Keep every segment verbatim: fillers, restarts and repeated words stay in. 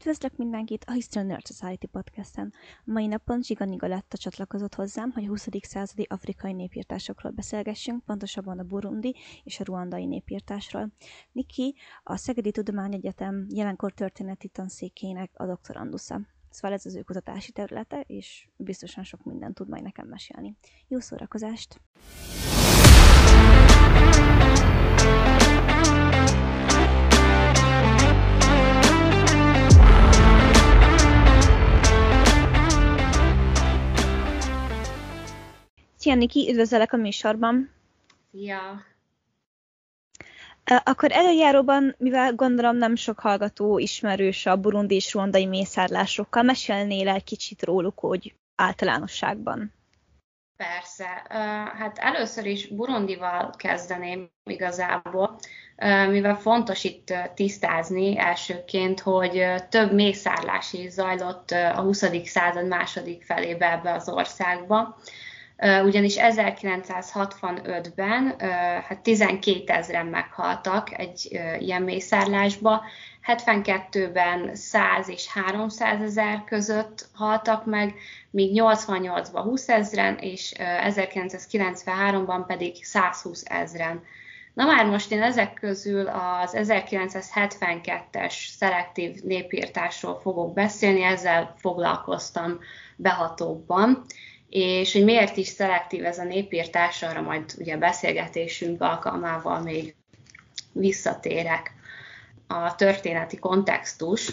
Üdvözlök mindenkit a History Nerd Society podcasten. A mai napon Zsiga Nigoletta csatlakozott hozzám, hogy a huszadik századi afrikai népírtásokról beszélgessünk, pontosabban a burundi és a ruandai népírtásról. Niki a Szegedi Tudományegyetem jelenkor történeti tanszékének a doktorandusza. Szóval ez az ő kutatási területe, és biztosan sok mindent tud majd nekem mesélni. Jó szórakozást! Szia, Niki, üdvözöllek a műsorban. Szia! Akkor előjáróban, mivel gondolom nem sok hallgató ismerős a burundi és ruandai mészárlásokkal, mesélnél egy kicsit róluk, hogy általánosságban? Persze. Hát először is Burundival kezdeném igazából, mivel fontos itt tisztázni elsőként, hogy több mészárlás is zajlott a huszadik század második felébe ebbe az országba. Ugyanis ezerkilencszázhatvanötben hát tizenkétezren meghaltak egy ilyen mészárlásba, hetvenkettőben száz és háromszázezer között haltak meg, míg nyolcvannyolcban húszezren, és ezerkilencszázkilencvenháromban pedig százhúszezren. Na már most én ezek közül az ezerkilencszázhetvenkettes szelektív népírtásról fogok beszélni, ezzel foglalkoztam behatóbban. És hogy miért is szelektív ez a népírtás, arra majd ugye beszélgetésünk alkalmával még visszatérek. A történeti kontextus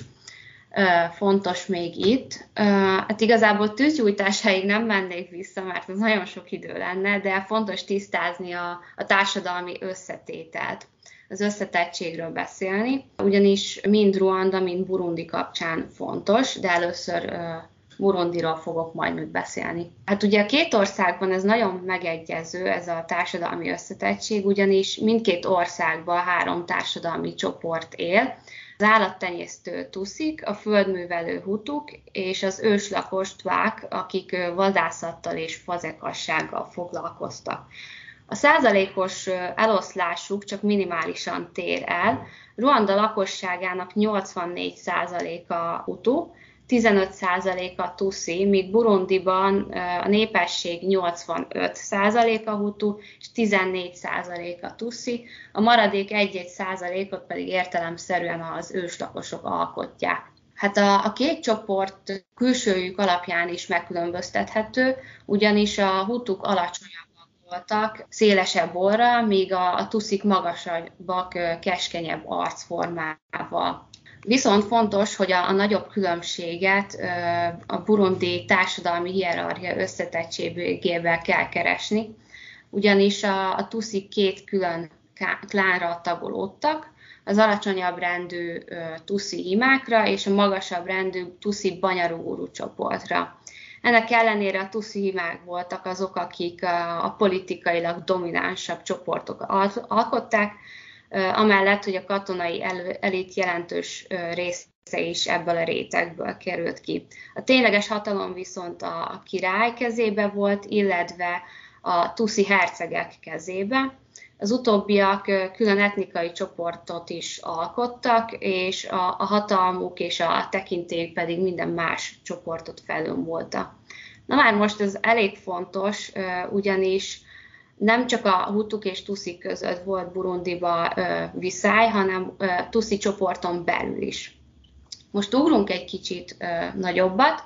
fontos még itt. Hát igazából tűzgyújtásáig nem mennék vissza, mert ez nagyon sok idő lenne, de fontos tisztázni a, a társadalmi összetételt, az összetettségről beszélni, ugyanis mind Ruanda, mind Burundi kapcsán fontos, de először Burundiról fogok majd még beszélni. Hát ugye a két országban ez nagyon megegyező, ez a társadalmi összetettség, ugyanis mindkét országban három társadalmi csoport él. Az állattenyésztő tuszik, a földművelő hutuk és az őslakos tvák, akik vadászattal és fazekassággal foglalkoztak. A százalékos eloszlásuk csak minimálisan tér el. Ruanda lakosságának nyolcvannégy százaléka hutu, tizenöt százaléka tuszi, míg Burundiban a népesség nyolcvanöt százaléka hutu és tizennégy százaléka tuszi, a maradék egy-egy százalékot pedig értelemszerűen az őslakosok alkotják. Hát a, a két csoport külsőjük alapján is megkülönböztethető, ugyanis a hutuk alacsonyabbak voltak, szélesebb orra, míg a, a tuszik magasabbak, keskenyebb arcformával. Viszont fontos, hogy a, a nagyobb különbséget a burundi társadalmi hierarchia összetettségével kell keresni, ugyanis a, a tuszik két külön klánra tagolódtak, az alacsonyabb rendű tuszi imákra és a magasabb rendű tuszi banyaruguru csoportra. Ennek ellenére a tuszi imák voltak azok, akik a, a politikailag dominánsabb csoportokat alkották, amellett, hogy a katonai elit jelentős része is ebből a rétegből került ki. A tényleges hatalom viszont a király kezébe volt, illetve a tuszi hercegek kezébe. Az utóbbiak külön etnikai csoportot is alkottak, és a, a hatalmuk és a tekintélyük pedig minden más csoportot felülmúlta. Na már most ez elég fontos, ugyanis nem csak a hutuk és tuszik között volt Burundiba viszály, hanem tuszi csoporton belül is. Most ugrunk egy kicsit nagyobbat,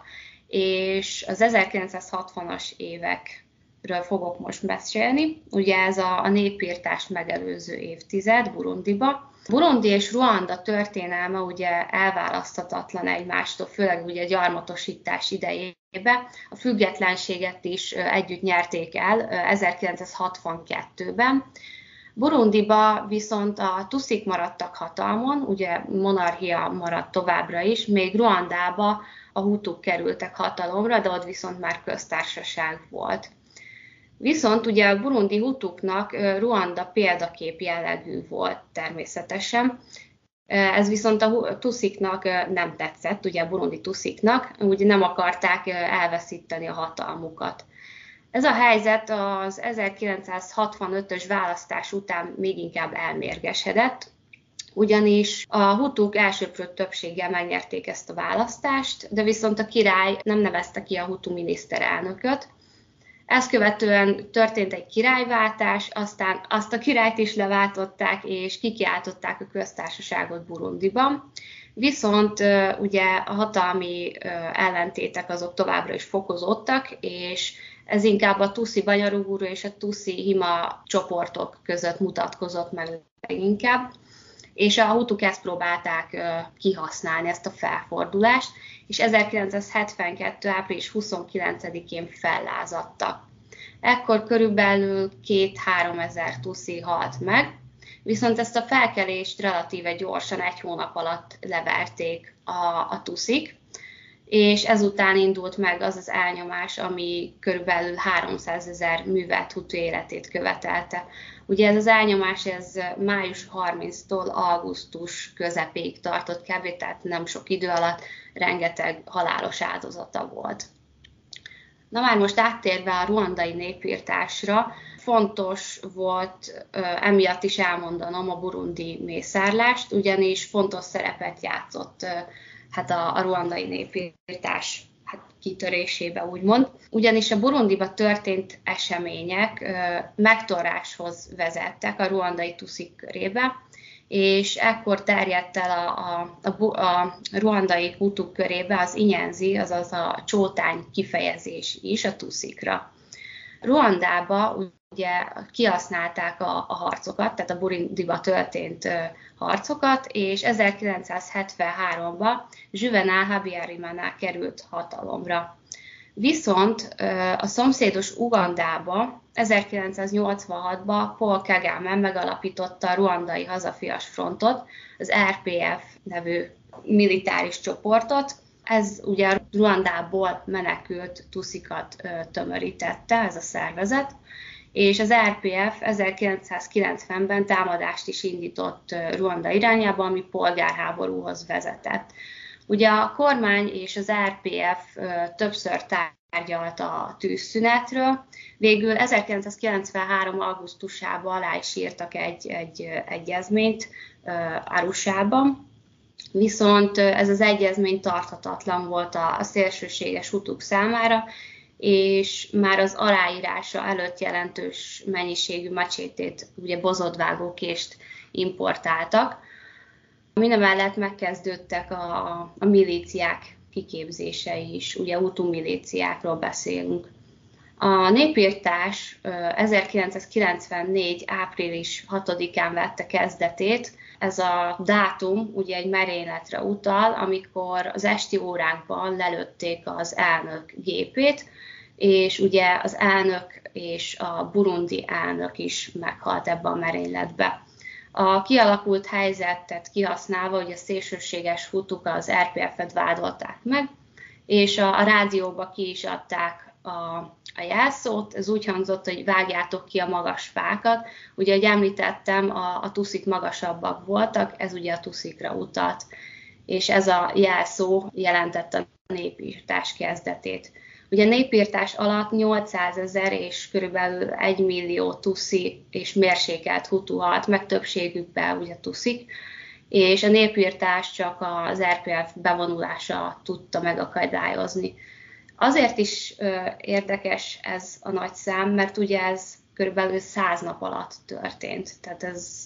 és az ezerkilencszázhatvanas évekről fogok most beszélni. Ugye ez a, a népírtást megelőző évtized Burundiba. Burundi és Ruanda történelme ugye elválaszthatatlan egymástól, főleg ugye a gyarmatosítás idejében. A függetlenséget is együtt nyerték el ezerkilencszázhatvankettőben. Burundiba viszont a tuszik maradtak hatalmon, ugye monarchia maradt továbbra is, még Ruandába a hutuk kerültek hatalomra, de ott viszont már köztársaság volt. Viszont ugye a burundi hutuknak Ruanda példakép jellegű volt természetesen. Ez viszont a tusziknak nem tetszett, ugye a burundi tusziknak, úgy nem akarták elveszíteni a hatalmukat. Ez a helyzet az ezerkilencszázhatvanötös választás után még inkább elmérgesedett, ugyanis a hutuk elsőprő többséggel megnyerték ezt a választást, de viszont a király nem nevezte ki a hutu miniszterelnököt. Ezt követően történt egy királyváltás, aztán azt a királyt is leváltották, és kikiáltották a köztársaságot Burundiban. Viszont ugye a hatalmi ellentétek azok továbbra is fokozódtak, és ez inkább a Tutsi Banyaruguru és a Tutsi Hima csoportok között mutatkozott meg leginkább, és a hutuk ezt próbálták kihasználni, ezt a felfordulást, és ezerkilencszázhetvenkettő. április huszonkilencedikén fellázadtak. Ekkor körülbelül két-három ezer tuszi halt meg, viszont ezt a felkelést relatíve gyorsan, egy hónap alatt leverték a, a tuszik, és ezután indult meg az az elnyomás, ami körülbelül háromszázezer művelt hutu életét követelte. Ugye ez az elnyomás ez május harmincadikántól augusztus közepéig tartott kb., tehát nem sok idő alatt rengeteg halálos áldozata volt. Na már most áttérve a ruandai népirtásra, fontos volt emiatt is elmondanom a burundi mészárlást, ugyanis fontos szerepet játszott hát a, a ruandai népirtás hát kitörésébe, úgymond. Ugyanis a Burundiba történt események ö, megtorráshoz vezettek a ruandai tuszik körébe, és ekkor terjedt el a, a, a, a ruandai hutuk körébe az inyenzi, azaz a csótány kifejezés is a tuszikra. Ruandába ugye kihasználták a, a harcokat, tehát a Burundiba történt ö, harcokat, és ezerkilencszázhetvenháromban Juvenal Habyarimana került hatalomra. Viszont a szomszédos Ugandába ezerkilencszáznyolcvanhatban Paul Kagame megalapította a ruandai hazafias frontot, az er pé ef nevű militáris csoportot. Ez ugye Ruandából menekült tuszikat tömörítette, ez a szervezet, és az er pé ef ezerkilencszázkilencvenben támadást is indított Ruanda irányába, ami polgárháborúhoz vezetett. Ugye a kormány és az er pé ef többször tárgyalt a tűzszünetről, végül ezerkilencszázkilencvenhárom. augusztusában alá is írtak egy, egy egyezményt Arushában, viszont ez az egyezmény tarthatatlan volt a, a szélsőséges hutuk számára, és már az aláírása előtt jelentős mennyiségű macsétét, ugye bozodvágókést importáltak. Mindemellett megkezdődtek a, a milíciák kiképzései is, ugye hutu milíciákról beszélünk. A népirtás ezerkilencszázkilencvennégy. április hatodikán vette kezdetét. Ez a dátum ugye egy merényletre utal, amikor az esti órákban lelőtték az elnök gépét, és ugye az elnök és a burundi elnök is meghalt ebbe a merényletbe. A kialakult helyzetet kihasználva, hogy a szélsőséges hutuk az er pé ef-et vádolták meg, és a, a rádióba ki is adták a, a jelszót. Ez úgy hangzott, hogy vágjátok ki a magas fákat. Ugye, ahogy említettem, a, a tuszik magasabbak voltak, ez ugye a tuszikra utalt, és ez a jelszó jelentette a népirtás kezdetét. Ugye a népirtás alatt nyolcszázezer és körülbelül egy millió tuszi és mérsékelt hutu halt, meg többségükben ugye tuszik, és a népirtás csak az er pé ef bevonulása tudta megakadályozni. Azért is ö, érdekes ez a nagy szám, mert ugye ez körülbelül száz nap alatt történt, tehát ez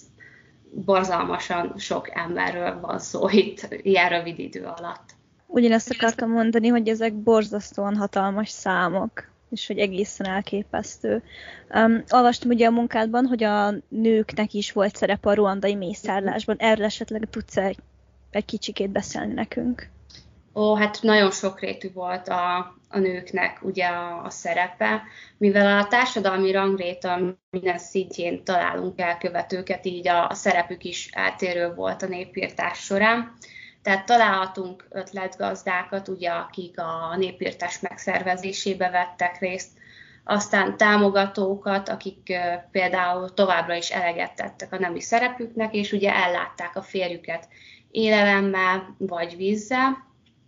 borzalmasan sok emberről van szó itt ilyen rövid idő alatt. Ugyanezt akartam mondani, hogy ezek borzasztóan hatalmas számok, és hogy egészen elképesztő. Um, olvastam ugye a munkádban, hogy a nőknek is volt szerepe a ruandai mészárlásban. Erről esetleg tudsz egy, egy kicsikét beszélni nekünk? Ó, hát nagyon sokrétű volt a, a nőknek ugye a, a szerepe, mivel a társadalmi rangréta minden szintjén találunk elkövetőket, így a, a szerepük is eltérő volt a népirtás során. Tehát találhatunk ötletgazdákat, ugye, akik a népirtás megszervezésébe vettek részt, aztán támogatókat, akik például továbbra is eleget tettek a nemi szerepüknek, és ugye ellátták a férjüket élelemmel vagy vízzel.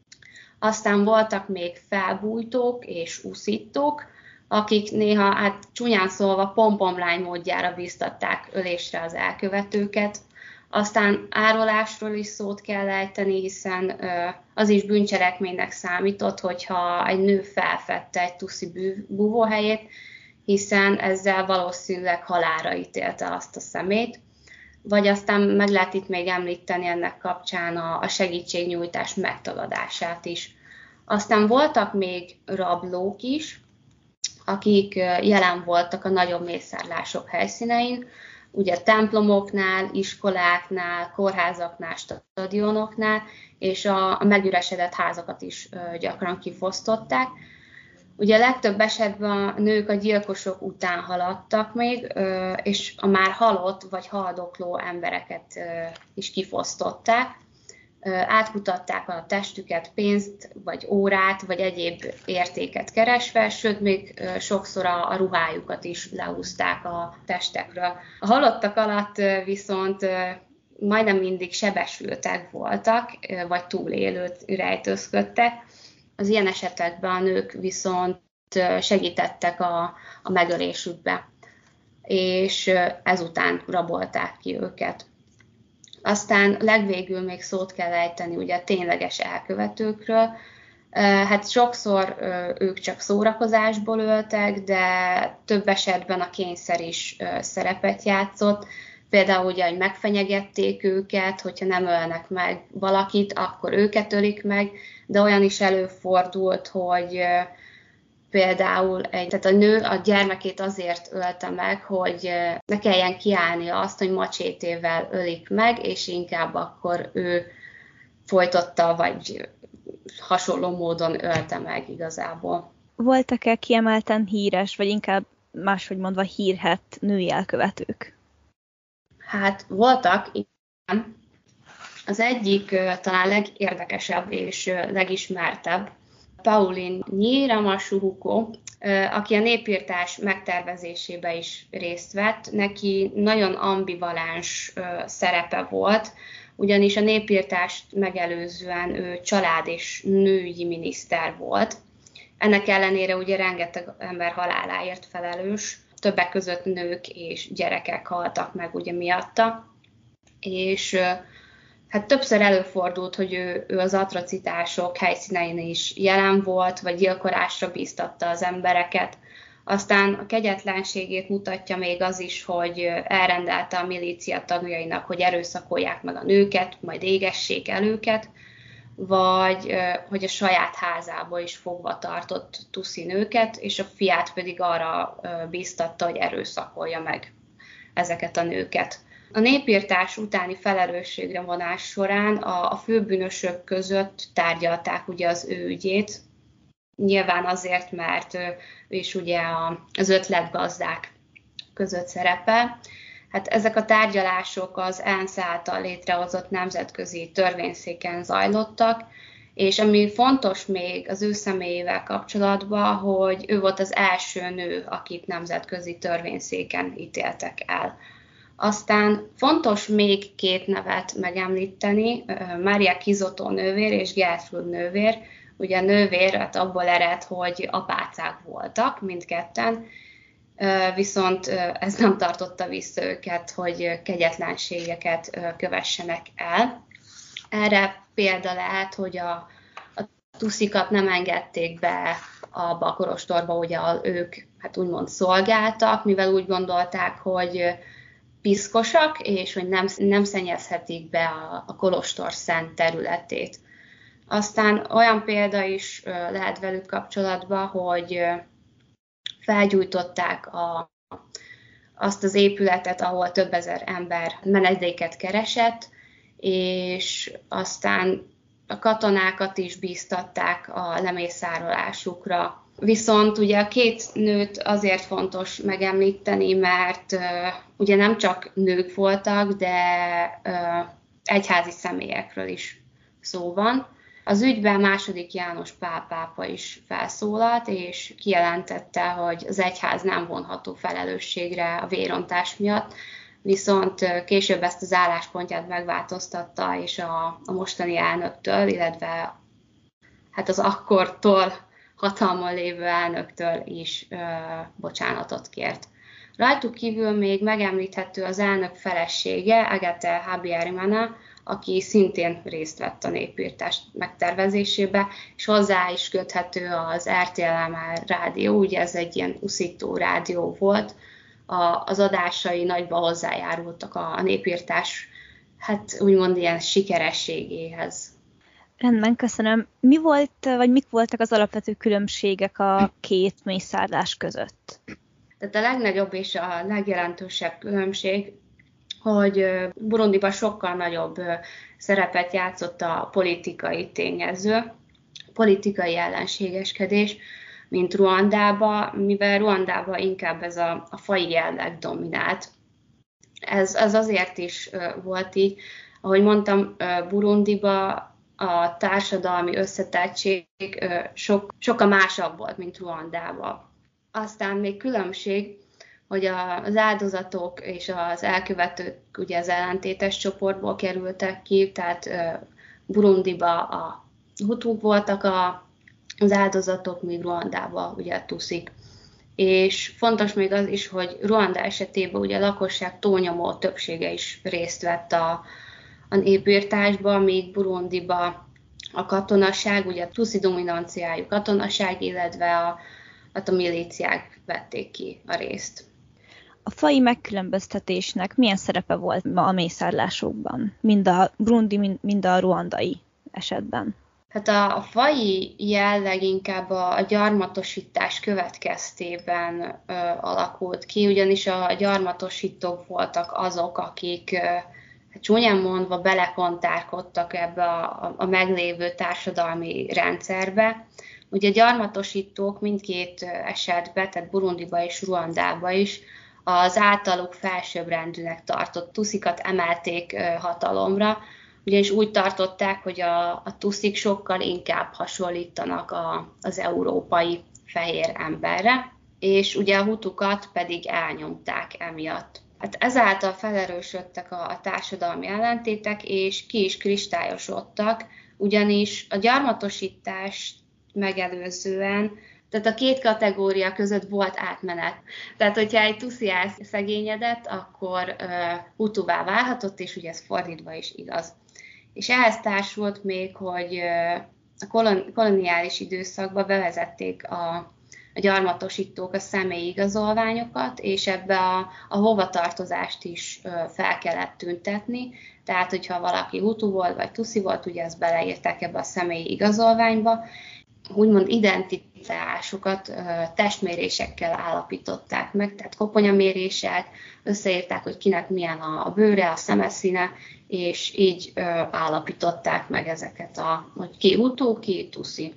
Aztán voltak még felbújtók és úszítók, akik néha, hát csúnyán szólva, pompomlány módjára bíztatták ölésre az elkövetőket. Aztán árulásról is szót kell ejteni, hiszen az is bűncselekménynek számított, hogyha egy nő felfedte egy tuszi búvóhelyét, hiszen ezzel valószínűleg halálra ítélte azt a szemét. Vagy aztán meg lehet itt még említeni ennek kapcsán a segítségnyújtás megtagadását is. Aztán voltak még rablók is, akik jelen voltak a nagyobb mészárlások helyszínein, ugye templomoknál, iskoláknál, kórházaknál, stadionoknál, és a megüresedett házakat is gyakran kifosztották. Ugye a legtöbb esetben a nők a gyilkosok után haladtak még, és a már halott vagy haldokló embereket is kifosztották. Átkutatták a testüket, pénzt, vagy órát, vagy egyéb értéket keresve, sőt, még sokszor a ruhájukat is lehúzták a testekről. A halottak alatt viszont majdnem mindig sebesültek voltak, vagy túlélőt rejtőzködtek. Az ilyen esetekben a nők viszont segítettek a, a megölésükbe, és ezután rabolták ki őket. Aztán legvégül még szót kell ejteni ugye a tényleges elkövetőkről. Hát sokszor ők csak szórakozásból öltek, de több esetben a kényszer is szerepet játszott. Például ugye, hogy megfenyegették őket, hogyha nem ölnek meg valakit, akkor őket ölik meg, de olyan is előfordult, hogy például egy, tehát a nő a gyermekét azért ölte meg, hogy ne kelljen kiállni azt, hogy macsétével ölik meg, és inkább akkor ő folytotta, vagy hasonló módon ölte meg igazából. Voltak-e kiemelten híres, vagy inkább máshogy mondva hírhedt női elkövetők? Hát voltak, igen. Az egyik talán legérdekesebb és legismertebb, Pauline Nyírama-Suhuko, aki a népirtás megtervezésébe is részt vett. Neki nagyon ambivalens szerepe volt, ugyanis a népirtást megelőzően ő család- és nőügyi miniszter volt. Ennek ellenére ugye rengeteg ember haláláért felelős, többek között nők és gyerekek haltak meg ugye miatta, és hát többször előfordult, hogy ő, ő az atrocitások helyszínein is jelen volt, vagy gyilkolásra bíztatta az embereket. Aztán a kegyetlenségét mutatja még az is, hogy elrendelte a milícia tagjainak, hogy erőszakolják meg a nőket, majd égessék el őket, vagy hogy a saját házába is fogva tartott tuszi nőket, és a fiát pedig arra bíztatta, hogy erőszakolja meg ezeket a nőket. A népirtás utáni felelősségre vonás során a, a főbűnösök között tárgyalták ugye az ő ügyét, nyilván azért, mert ő, ő is ugye az ötletgazdák között szerepel. Hát ezek a tárgyalások az ENSZ által létrehozott nemzetközi törvényszéken zajlottak, és ami fontos még az ő személyével kapcsolatban, hogy ő volt az első nő, akit nemzetközi törvényszéken ítéltek el. Aztán fontos még két nevet megemlíteni, Maria Kizotó nővér és Gertrude nővér. Ugye a nővér hát abból ered, hogy apácák voltak mindketten, viszont ez nem tartotta vissza őket, hogy kegyetlenségeket kövessenek el. Erre példa lehet, hogy a, a tuszikat nem engedték be abba a kolostorba, ugye ők hát úgymond szolgáltak, mivel úgy gondolták, hogy piszkosak, és hogy nem, nem szennyezhetik be a, a kolostor szent területét. Aztán olyan példa is lehet velük kapcsolatban, hogy felgyújtották a, azt az épületet, ahol több ezer ember menedéket keresett, és aztán a katonákat is bíztatták a lemészárolásukra. Viszont ugye a két nőt azért fontos megemlíteni, mert uh, ugye nem csak nők voltak, de uh, egyházi személyekről is szó van. Az ügyben második János Pál pápa is felszólalt, és kijelentette, hogy az egyház nem vonható felelősségre a vérontás miatt, viszont később ezt az álláspontját megváltoztatta, és a, a mostani elnöktől, illetve hát az akkortól hatalmon lévő elnöktől is ö, bocsánatot kért. Rajtuk kívül még megemlíthető az elnök felesége, Agatha Habyarimana, aki szintén részt vett a népirtás megtervezésébe, és hozzá is köthető az er té el em rádió, ugye ez egy ilyen uszító rádió volt, a, az adásai nagyban hozzájárultak a, a népirtás, hát úgymond ilyen sikerességéhez. Rendben, köszönöm. Mi volt, vagy mik voltak az alapvető különbségek a két mészárlás között? Tehát a legnagyobb és a legjelentősebb különbség, hogy Burundiban sokkal nagyobb szerepet játszott a politikai tényező, politikai ellenségeskedés, mint Ruandában, mivel Ruandában inkább ez a, a faji jelleg dominált. Ez, ez azért is volt így, ahogy mondtam, Burundiban a társadalmi összetettség sok, sokkal másabb volt, mint Ruandában. Aztán még különbség, hogy az áldozatok és az elkövetők ugye az ellentétes csoportból kerültek ki, tehát Burundiba a hutuk voltak a, az áldozatok, míg Ruandában ugye a tuszik. És fontos még az is, hogy Ruanda esetében ugye a lakosság túlnyomó többsége is részt vett a, a népirtásban, míg Burundiba a katonaság, ugye a tuszi dominanciájú katonaság, illetve a, a milíciák vették ki a részt. A faji megkülönböztetésnek milyen szerepe volt a mészárlásokban, mind a burundi, mind a ruandai esetben? Hát a, a faji jelleg inkább a, a gyarmatosítás következtében ö, alakult ki, ugyanis a, a gyarmatosítók voltak azok, akik ö, csúnyán mondva belekontárkodtak ebbe a, a, a meglévő társadalmi rendszerbe. Ugye a gyarmatosítók mindkét esetben, tehát Burundiba és Ruandába is az általuk felsőbbrendűnek tartott tuszikat emelték hatalomra, ugyanis úgy tartották, hogy a, a tuszik sokkal inkább hasonlítanak a, az európai fehér emberre, és ugye a hutukat pedig elnyomták emiatt. Hát ezáltal felerősödtek a, a társadalmi ellentétek, és ki is kristályosodtak, ugyanis a gyarmatosítást megelőzően, tehát a két kategória között volt átmenet. Tehát, hogyha egy tuszi elszegényedett, akkor uh, hutuvá válhatott, és ugye ez fordítva is igaz. És ehhez társult még, hogy uh, a kolon- koloniális időszakban bevezették a, a gyarmatosítók a személyi igazolványokat, és ebbe a, a hovatartozást is uh, fel kellett tüntetni. Tehát, hogyha valaki hutu volt, vagy tuszi volt, ugye ezt beleírták ebbe a személyi igazolványba, úgymond identitásokat testmérésekkel állapították meg, tehát koponyamérések, összeírták, hogy kinek milyen a bőre, a szemeszíne, és így állapították meg ezeket, a, hogy ki hutu, ki tuszi.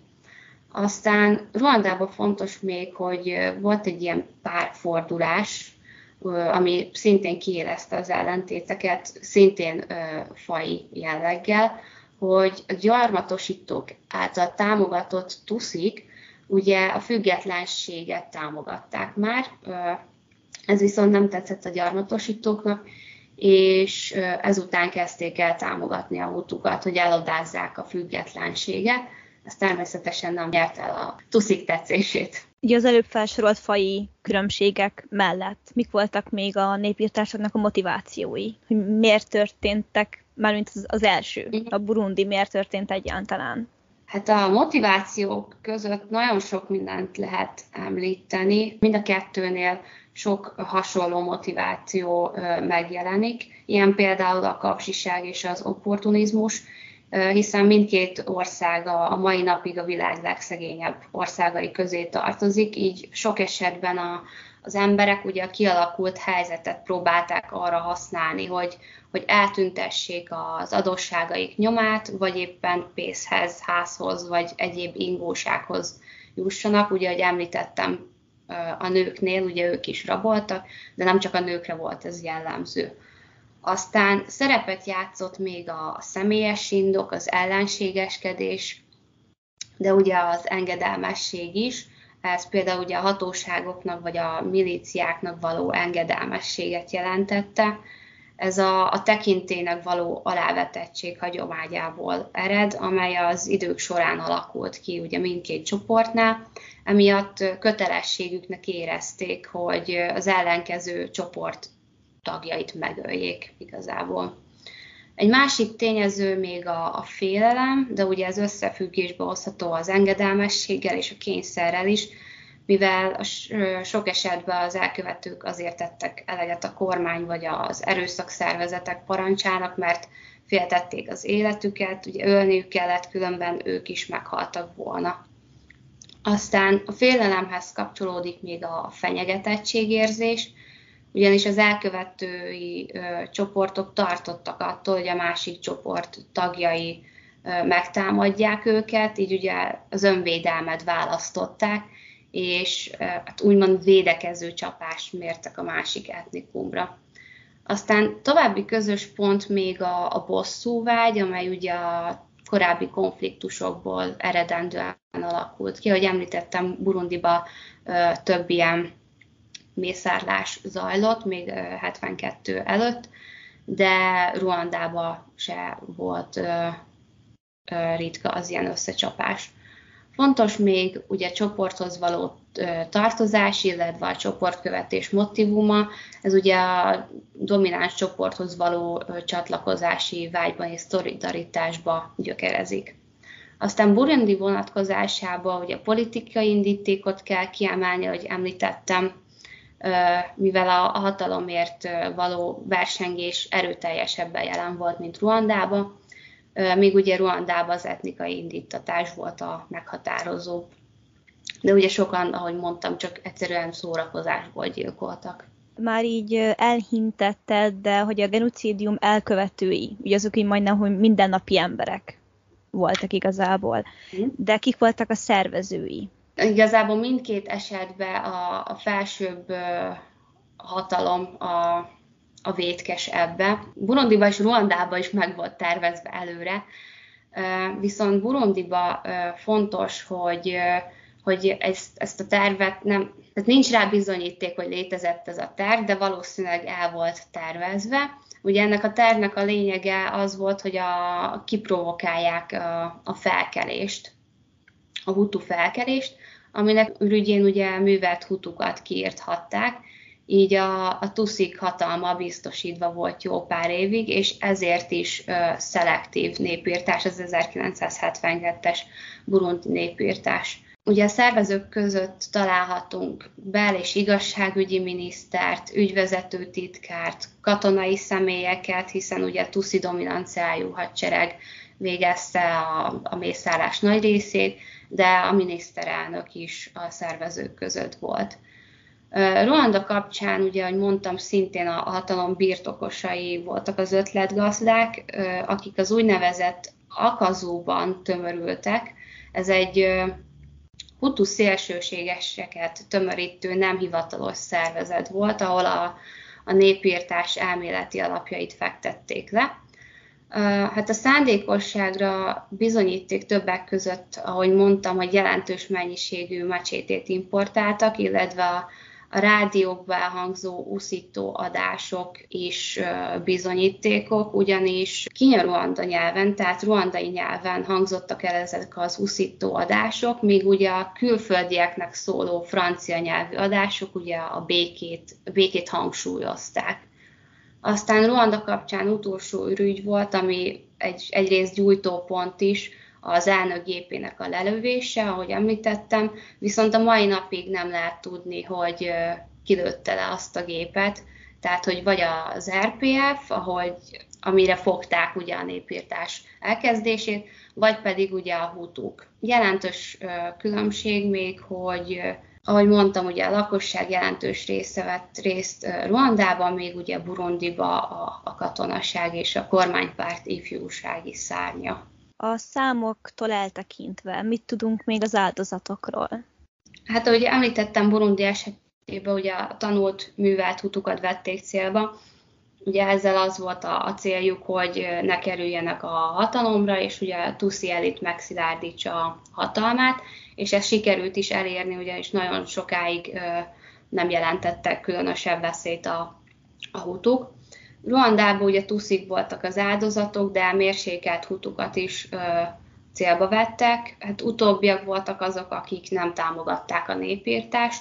Aztán Ruandában fontos még, hogy volt egy ilyen párfordulás, ami szintén kiélezte az ellentéteket, szintén faji jelleggel, hogy a gyarmatosítók által támogatott tuszik ugye a függetlenséget támogatták már, ez viszont nem tetszett a gyarmatosítóknak, és ezután kezdték el támogatni a hutukat, hogy elodázzák a függetlenséget. Ez természetesen nem nyert el a tuszik tetszését. Ugye az előbb felsorolt faji különbségek mellett mik voltak még a népirtásoknak a motivációi? Hogy miért történtek, mármint az, az első, a burundi miért történt egyáltalán? Hát a motivációk között nagyon sok mindent lehet említeni. Mind a kettőnél sok hasonló motiváció megjelenik. Ilyen például a kapzsiság és az opportunizmus, hiszen mindkét ország a mai napig a világ legszegényebb országai közé tartozik, így sok esetben a, az emberek ugye a kialakult helyzetet próbálták arra használni, hogy, hogy eltüntessék az adósságaik nyomát, vagy éppen pénzhez, házhoz, vagy egyéb ingósághoz jussanak. Ugye, ahogy említettem, a nőknél ugye ők is raboltak, de nem csak a nőkre volt ez jellemző. Aztán szerepet játszott még a személyes indok, az ellenségeskedés, de ugye az engedelmesség is. Ez például ugye a hatóságoknak vagy a milíciáknak való engedelmességet jelentette. Ez a, a tekintélynek való alávetettség hagyományából ered, amely az idők során alakult ki ugye mindkét csoportnál. Emiatt kötelességüknek érezték, hogy az ellenkező csoport tagjait megöljék igazából. Egy másik tényező még a, a félelem, de ugye ez összefüggésbe hozható az engedelmességgel és a kényszerrel is, mivel a sok esetben az elkövetők azért tettek eleget a kormány vagy az erőszakszervezetek parancsának, mert féltették az életüket, ugye ölniük kellett, különben ők is meghaltak volna. Aztán a félelemhez kapcsolódik még a fenyegetettségérzés, ugyanis az elkövetői ö, csoportok tartottak attól, hogy a másik csoport tagjai ö, megtámadják őket, így ugye az önvédelmet választották, és ö, hát úgymond védekező csapást mértek a másik etnikumra. Aztán további közös pont még a, a bosszúvágy, amely ugye a korábbi konfliktusokból eredendően alakult ki. Ahogy említettem, Burundiba ö, több ilyen mészárlás zajlott, még hetvenkettő előtt, de Ruandában se volt ö, ö, ritka az ilyen összecsapás. Fontos még ugye csoporthoz való ö, tartozás, illetve a csoportkövetés motívuma, ez ugye a domináns csoporthoz való ö, csatlakozási vágyban és szolidaritásba gyökerezik. Aztán Burundi vonatkozásában ugye a politikai indítékot kell kiemelni, ahogy említettem, mivel a hatalomért való versengés erőteljesebben jelen volt, mint Ruandában, míg ugye Ruandában az etnikai indítatás volt a meghatározó. De ugye sokan, ahogy mondtam, csak egyszerűen szórakozásból gyilkoltak. Már így elhintetted, de hogy a genocidium elkövetői, ugye azok így majdnem, hogy mindennapi emberek voltak igazából. De kik voltak a szervezői? Igazából mindkét esetben a, a felsőbb uh, hatalom a, a vétkes ebbe. Burundiba és Ruandában is meg volt tervezve előre, uh, viszont Burundiba uh, fontos, hogy, uh, hogy ezt, ezt a tervet nem, tehát nincs rá bizonyíték, hogy létezett ez a terv, de valószínűleg el volt tervezve. Ugye ennek a tervnek a lényege az volt, hogy a, kiprovokálják a, a felkelést, a hutu felkelést, aminek ürügyén ugye művelt hutukat kiirthatták, így a, a tuszik hatalma biztosítva volt jó pár évig, és ezért is ö, szelektív népírtás, az ezerkilencszázhetvenkettes burundi népírtás. Ugye a szervezők között találhatunk bel- és igazságügyi minisztert, ügyvezető titkárt, katonai személyeket, hiszen ugye tuszi dominanciájú hadsereg végezte a, a mészárlás nagy részét, de a miniszterelnök is a szervezők között volt. Ruanda kapcsán, ugye, ahogy mondtam, szintén a hatalom birtokosai voltak az ötletgazdák, akik az úgynevezett akazóban tömörültek. Ez egy hutu szélsőségeseket tömörítő nem hivatalos szervezet volt, ahol a, a népírtás elméleti alapjait fektették le. Hát a szándékosságra bizonyíték többek között, ahogy mondtam, hogy jelentős mennyiségű macsétét importáltak, illetve a, a rádiókban elhangzó uszító adások is bizonyítékok, ugyanis kinya-ruanda nyelven, tehát ruandai nyelven hangzottak el ezek az uszító adások, míg ugye a külföldieknek szóló francia nyelvű adások ugye a békét, békét hangsúlyozták. Aztán Ruanda kapcsán utolsó ürügy volt, ami egy, egyrészt gyújtópont is, az elnök gépének a lelövése, ahogy említettem, viszont a mai napig nem lehet tudni, hogy kilőtte le azt a gépet, tehát hogy vagy az er pé ef, ahogy, amire fogták ugye a népírtás elkezdését, vagy pedig ugye a hutuk. Jelentős különbség még, hogy ahogy mondtam, ugye a lakosság jelentős része vett részt Ruandában, még ugye Burundiba a, a katonaság és a kormánypárt ifjúsági szárnya. A számoktól eltekintve, mit tudunk még az áldozatokról? Hát ahogy említettem, Burundi esetében ugye a tanult, művelt hutukat vették célba. Ugye ezzel az volt a, a céljuk, hogy ne kerüljenek a hatalomra, és ugye a tuszi elit megszilárdítsa a hatalmát, és ezt sikerült is elérni, ugyanis nagyon sokáig ö, nem jelentettek különösebb veszélyt a, a hutuk. Ruandában ugye tuszik voltak az áldozatok, de mérsékelt hutukat is ö, célba vettek. Hát utóbbiak voltak azok, akik nem támogatták a népírtást,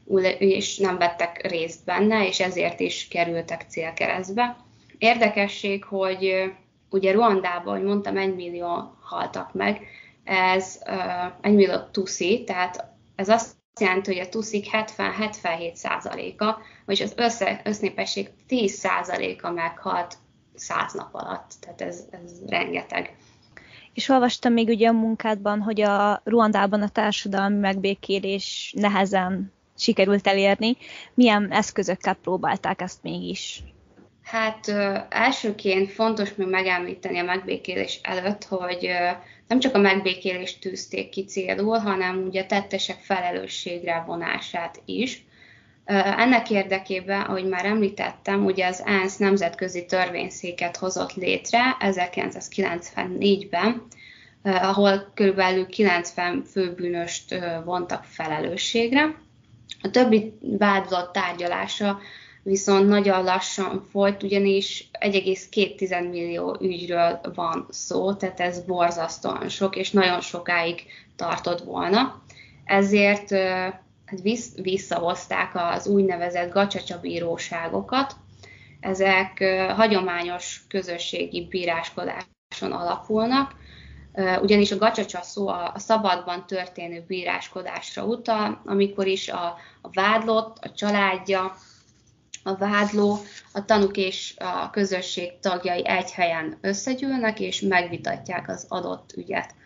és nem vettek részt benne, és ezért is kerültek célkeresztbe. Érdekesség, hogy ugye Ruandában, ahogy mondtam, egymillió haltak meg, ez egymillió tuszi, tehát ez azt jelenti, hogy a tuszik hetven-hetvenhét százaléka, vagyis az össze, össznépesség tíz százaléka meghalt száz nap alatt, tehát ez, ez rengeteg. És olvastam még ugye a munkádban, hogy a Ruandában a társadalmi megbékélés nehezen sikerült elérni. Milyen eszközökkel próbálták ezt mégis? Hát ö, elsőként fontos még megemlíteni a megbékélés előtt, hogy ö, nem csak a megbékélést tűzték ki célul, hanem ugye a tettesek felelősségre vonását is. Ö, ennek érdekében, ahogy már említettem, ugye az ENSZ nemzetközi törvényszéket hozott létre ezerkilencszázkilencvennégyben, ö, ahol körülbelül kilencven főbűnöst ö, vontak felelősségre. A többi vádlott tárgyalása viszont nagyon lassan folyt, ugyanis egy egész két millió ügyről van szó, tehát ez borzasztóan sok, és nagyon sokáig tartott volna. Ezért hát visszahozták az úgynevezett gacsacsa bíróságokat. Ezek hagyományos közösségi bíráskodáson alapulnak, ugyanis a gacsacsa szó a szabadban történő bíráskodásra utal, amikor is a, a vádlott, a családja, a vádló, a tanúk és a közösség tagjai egy helyen összegyűlnek, és megvitatják az adott ügyet.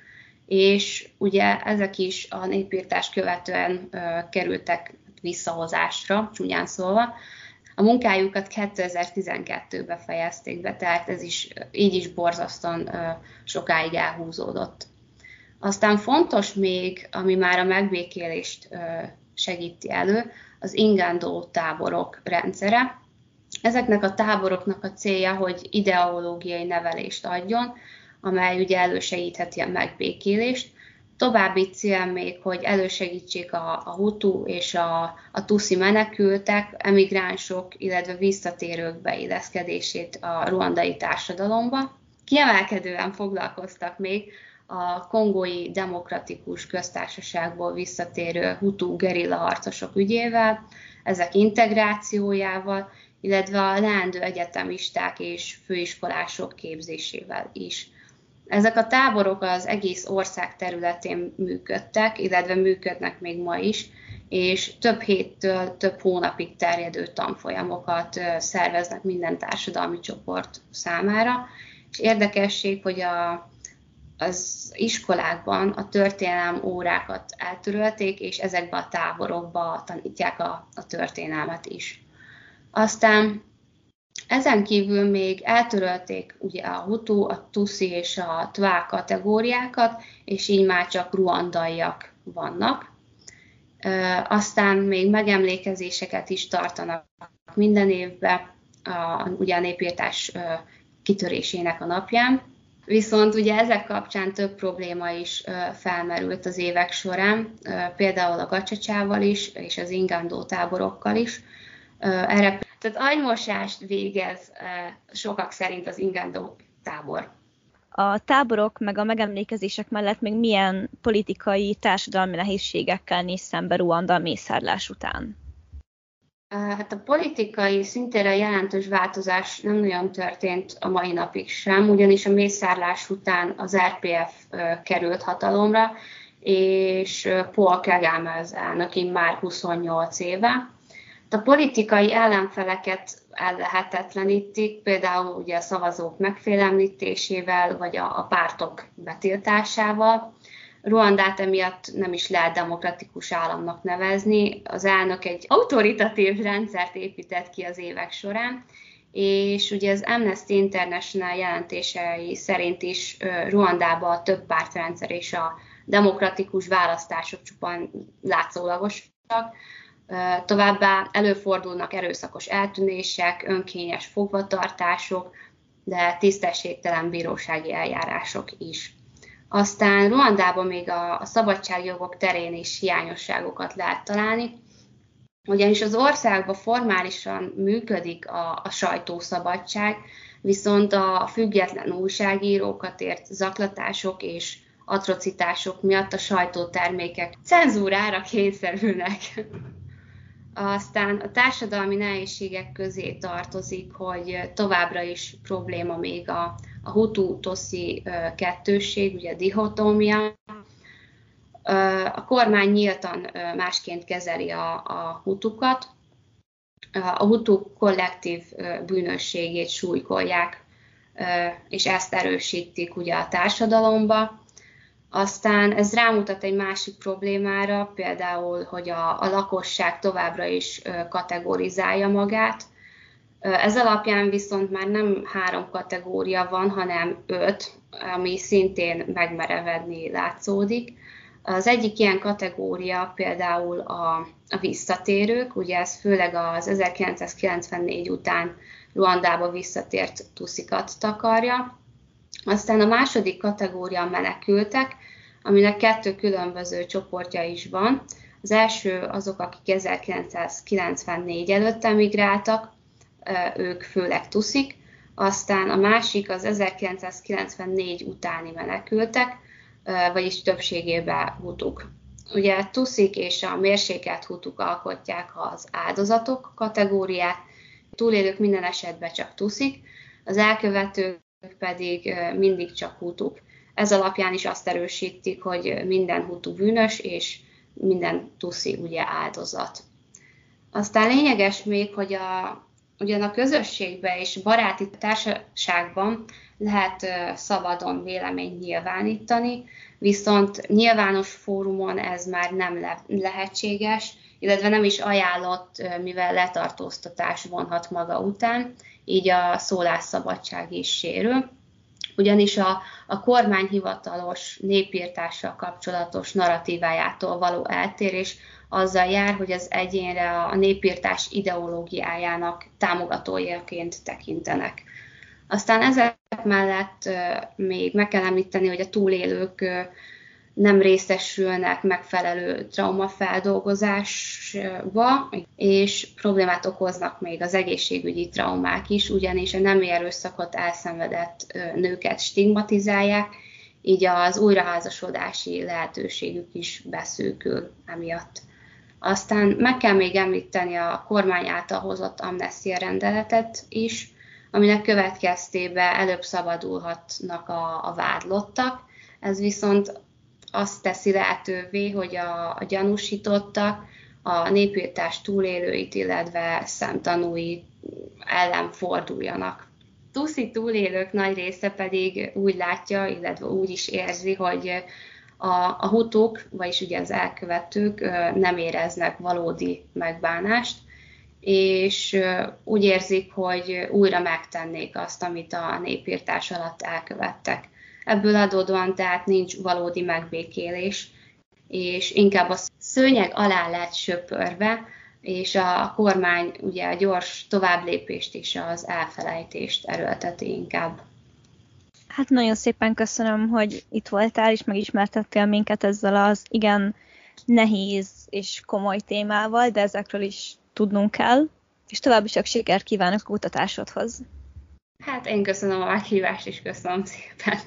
És ugye ezek is a népírtást követően ö, kerültek visszahozásra, csúnyán szólva. A munkájukat kétezer-tizenkettőben fejezték be, tehát ez is így is borzasztóan ö, sokáig elhúzódott. Aztán fontos még, ami már a megbékélést ö, segíti elő, az ingandó táborok rendszere. Ezeknek a táboroknak a célja, hogy ideológiai nevelést adjon, amely ugye elősegítheti a megbékélést. További cél még, hogy elősegítsék a, a hutu és a, a tuszi menekültek, emigránsok, illetve visszatérők beilleszkedését a ruandai társadalomba. Kiemelkedően foglalkoztak még a Kongói Demokratikus Köztársaságból visszatérő hutu gerilla harcosok ügyével, ezek integrációjával, illetve a leendő egyetemisták és főiskolások képzésével is. Ezek a táborok az egész ország területén működtek, illetve működnek még ma is, és több héttől több hónapig terjedő tanfolyamokat szerveznek minden társadalmi csoport számára. És érdekesség, hogy a az iskolákban a történelem órákat eltörölték, és ezekbe a táborokba tanítják a, a történelmet is. Aztán ezen kívül még eltörölték ugye a hutu, a tuszi és a tvá kategóriákat, és így már csak ruandaiak vannak. Aztán még megemlékezéseket is tartanak minden évben, a, ugye a népírtás kitörésének a napján. Viszont ugye ezek kapcsán több probléma is felmerült az évek során, például a gacsacsával is, és az ingandó táborokkal is. Erre, tehát agymosást végez sokak szerint az ingandó tábor. A táborok meg a megemlékezések mellett még milyen politikai, társadalmi nehézségekkel néz szembe Ruanda a mészárlás után? Hát a politikai szintére jelentős változás nem nagyon történt a mai napig sem, ugyanis a mészárlás után az er pé ef került hatalomra, és Paul Kagame az elnök már huszonnyolc éve. A politikai ellenfeleket ellehetetlenítik, például ugye a szavazók megfélemlítésével, vagy a, a pártok betiltásával. Ruandát emiatt nem is lehet demokratikus államnak nevezni. Az elnök egy autoritatív rendszert épített ki az évek során, és ugye az Amnesty International jelentései szerint is Ruandában a több pártrendszer és a demokratikus választások csupán látszólagosak. Továbbá előfordulnak erőszakos eltűnések, önkényes fogvatartások, de tisztességtelen bírósági eljárások is. Aztán Ruandában még a, a szabadságjogok terén is hiányosságokat lehet találni. Ugyanis az országban formálisan működik a, a sajtószabadság, viszont a független újságírókat ért zaklatások és atrocitások miatt a sajtótermékek cenzúrára kényszerülnek. Aztán a társadalmi nehézségek közé tartozik, hogy továbbra is probléma még a, a hutu-toszi kettősség, ugye a dihotómia. A kormány nyíltan másként kezeli a, a hutukat, a hutuk kollektív bűnösségét súlykolják, és ezt erősítik ugye a társadalomba. Aztán ez rámutat egy másik problémára, például, hogy a, a lakosság továbbra is kategorizálja magát. Ez alapján viszont már nem három kategória van, hanem öt, ami szintén megmerevedni látszódik. Az egyik ilyen kategória például a, a visszatérők, ugye ez főleg az ezerkilencszázkilencvennégy után Ruandába visszatért tuszikat takarja. Aztán a második kategória a menekültek, aminek kettő különböző csoportja is van. Az első azok, akik ezerkilencszázkilencvennégy előtt emigráltak, ők főleg tuszik. Aztán a másik az ezerkilencszázkilencvennégy utáni menekültek, vagyis többségében hutuk. Ugye tuszik és a mérsékelt hutuk alkotják az áldozatok kategóriát, túlélők minden esetben csak tuszik, az elkövetők pedig mindig csak hutuk. Ez alapján is azt erősítik, hogy minden hutu bűnös, és minden tuszi ugye áldozat. Aztán lényeges még, hogy a, ugyan a közösségben és baráti társaságban lehet szabadon véleményt nyilvánítani, viszont nyilvános fórumon ez már nem le- lehetséges, illetve nem is ajánlott, mivel letartóztatás vonhat maga után, így a szólásszabadság is sérül. Ugyanis a, a kormány hivatalos népírtással kapcsolatos narratívájától való eltérés azzal jár, hogy az egyénre a népírtás ideológiájának támogatójaként tekintenek. Aztán ezek mellett még meg kell említeni, hogy a túlélők nem részesülnek megfelelő traumafeldolgozásba, és problémát okoznak még az egészségügyi traumák is, ugyanis a nemi erőszakot elszenvedett nőket stigmatizálják, így az újraházasodási lehetőségük is beszűkül emiatt. Aztán meg kell még említeni a kormány által hozott amnestia rendeletet is, aminek következtében előbb szabadulhatnak a, a vádlottak. Ez viszont azt teszi lehetővé, hogy a, a gyanúsítottak a népírtás túlélőit, illetve szemtanúi ellen forduljanak. Tuszi túlélők nagy része pedig úgy látja, illetve úgy is érzi, hogy a, a hutuk, vagyis ugye az elkövetők nem éreznek valódi megbánást, és úgy érzik, hogy újra megtennék azt, amit a népírtás alatt elkövettek. Ebből adódóan tehát nincs valódi megbékélés, és inkább a szőnyeg alá lett söpörve, és a kormány ugye a gyors továbblépést és az elfelejtést erőlteti inkább. Hát nagyon szépen köszönöm, hogy itt voltál, és megismertettél minket ezzel az igen nehéz és komoly témával, de ezekről is tudnunk kell, és további sok sikert kívánok a kutatásodhoz. Hát én köszönöm a meghívást, és köszönöm szépen.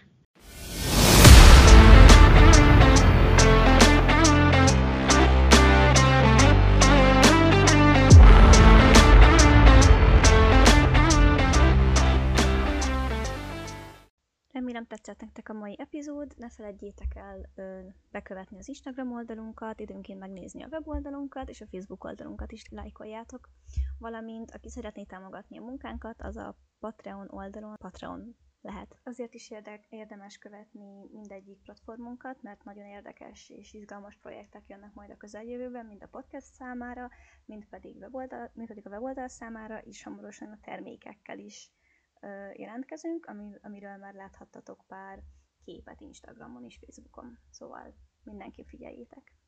Remélem tetszett nektek a mai epizód, ne feledjétek el ö, bekövetni az Instagram oldalunkat, időnként megnézni a weboldalunkat, és a Facebook oldalunkat is lájkoljátok, valamint aki szeretné támogatni a munkánkat, az a Patreon oldalon Patreon lehet. Azért is érdek, érdemes követni mindegyik platformunkat, mert nagyon érdekes és izgalmas projektek jönnek majd a közeljövőben, mind a podcast számára, mind pedig, weboldal, mind pedig a weboldal számára, és hamarosan a termékekkel is jelentkezünk, amiről már láthattatok pár képet Instagramon és Facebookon. Szóval mindenki figyeljétek!